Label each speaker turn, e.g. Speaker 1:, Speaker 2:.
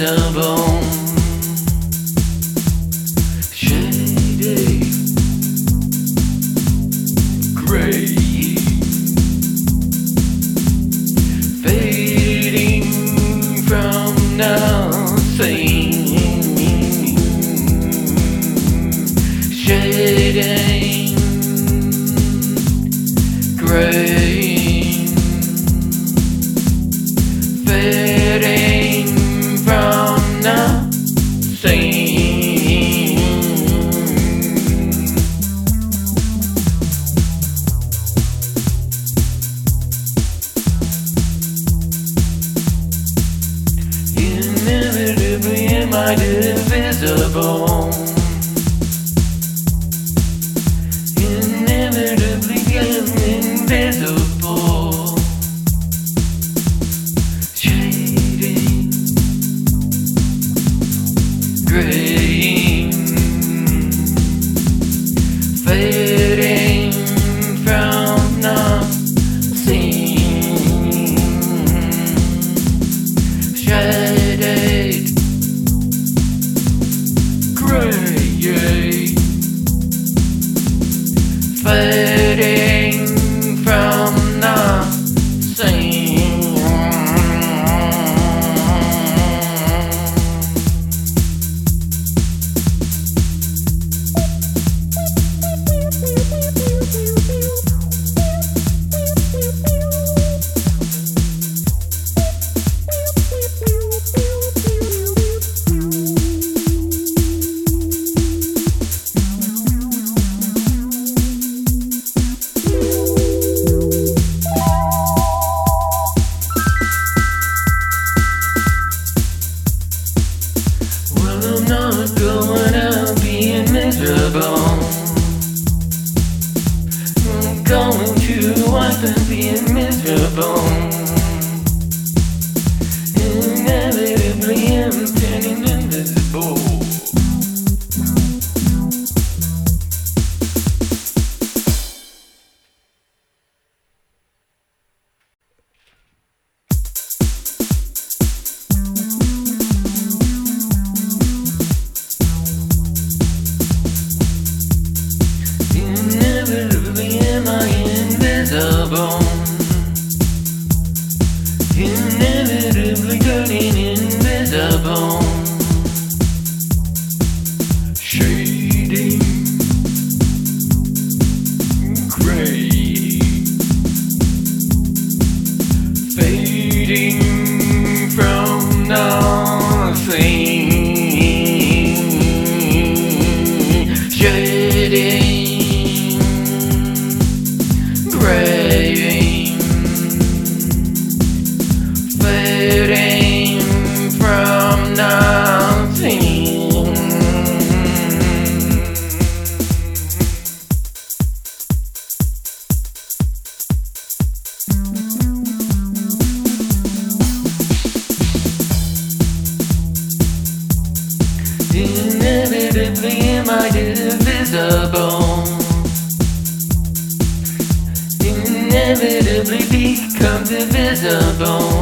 Speaker 1: invisible. Shady, gray, fading from nothing. Shading, gray, fading from nothing. Inevitably am I divisible. Inevitably am invisible. Shading, graying, fading from nothing. Shaded, gray, fading from nothing. I'm not going out being miserable. I'm going to wipe and being miserable. Inevitably I'm turning invisible. Inevitably am I invisible. Inevitably turning invisible. Shading, gray, fading from nothing. Shading, graying, fading from nothing. Inevitably am I divisible. Inevitably become divisible.